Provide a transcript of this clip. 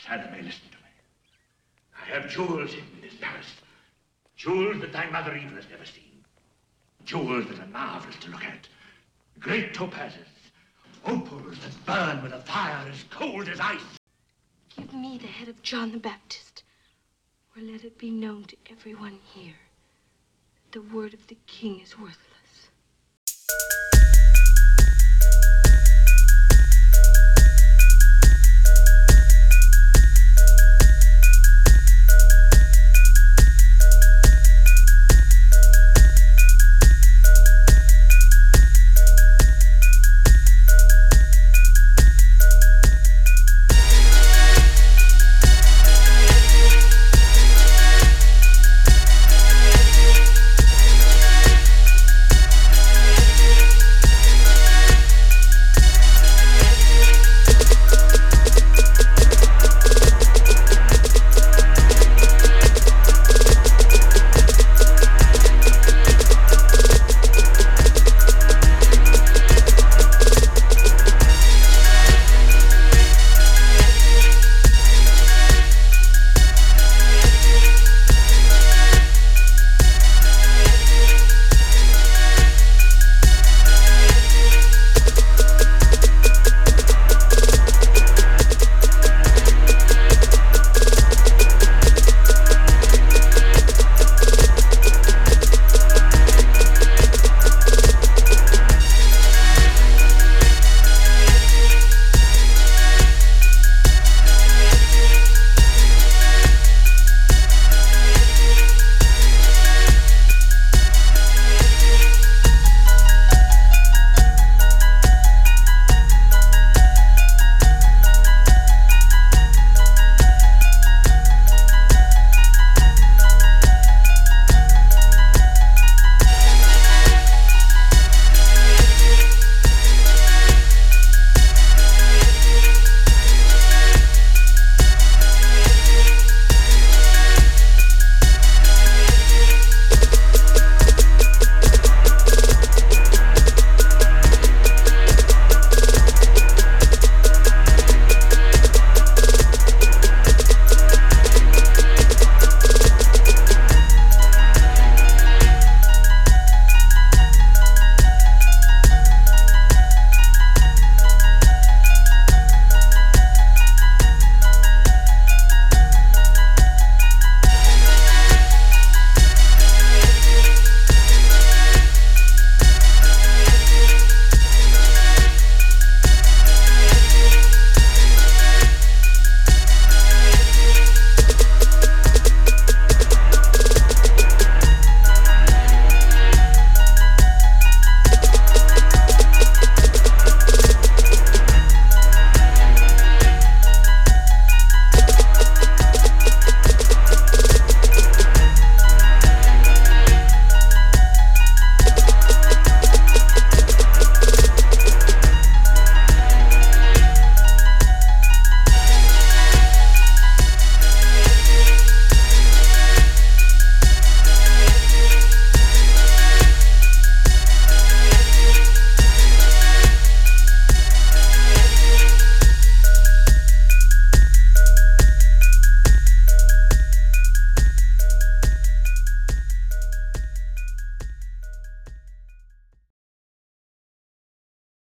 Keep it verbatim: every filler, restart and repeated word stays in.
Salome, listen to me. I have jewels hidden in this palace. Jewels that thy mother Eve has never seen. Jewels that are marvelous to look at. Great topazes. Opals that burn with a fire as cold as ice. Give me the head of John the Baptist, or let it be known to everyone here that the word of the king is worthless.